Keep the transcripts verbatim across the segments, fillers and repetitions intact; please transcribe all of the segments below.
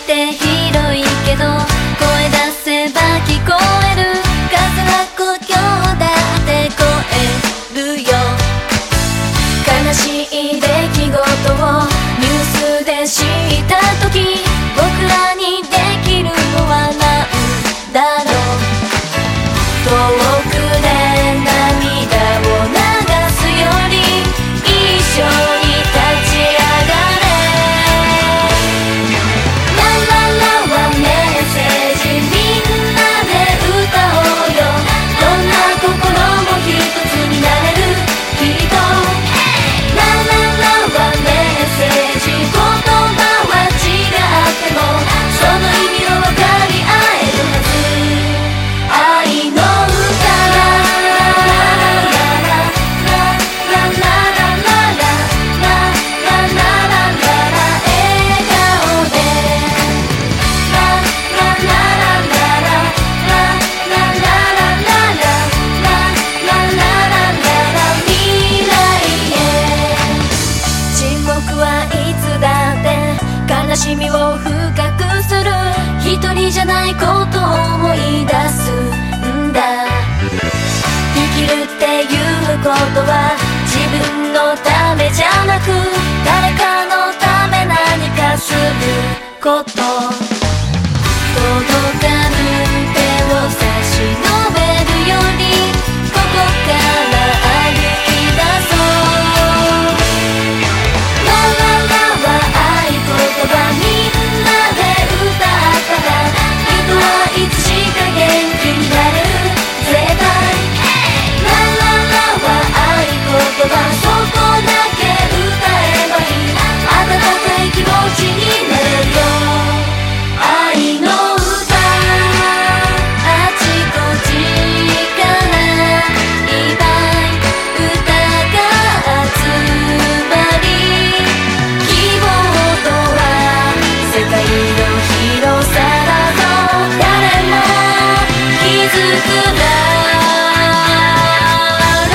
って広いけど声出せば聞こえる風は故郷だって超えるよ。悲しい出来事をニュースで知った時僕らにできるのはなんだろう。遠くで涙を流すより一緒に立ち上がれ。ラララはメッセージみんなで歌おうよ。どんな心も一つになれるきっと。ラララはメッセージ言葉は違ってもその意味を分かり合えるはず。愛の悲しみを深くする一人じゃないことを思い出すんだ。生きるっていうことは自分のためじゃなく誰かのため何かすること。届かぬ手を差し伸べるよりここから歩き出そう。ラララは合言葉みんなで歌ったら人はいつしか元気になれる絶対。ラララは合言葉そこだけ歌えばいい温かい気持ちになれるよ。愛の歌あちこちからいっぱい歌が集まり希望とは世界の広さだと誰も気づくだろ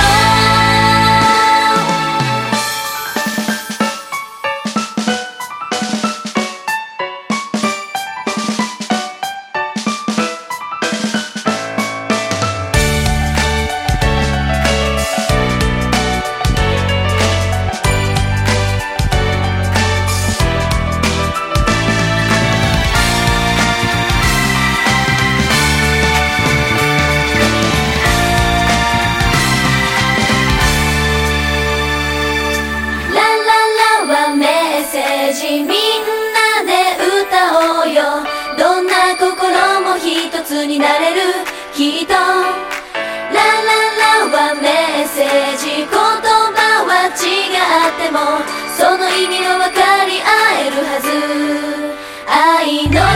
みんなで歌おうよ。どんな心も一つになれるきっと。ラララはメッセージ言葉は違ってもその意味を分かり合えるはず。愛の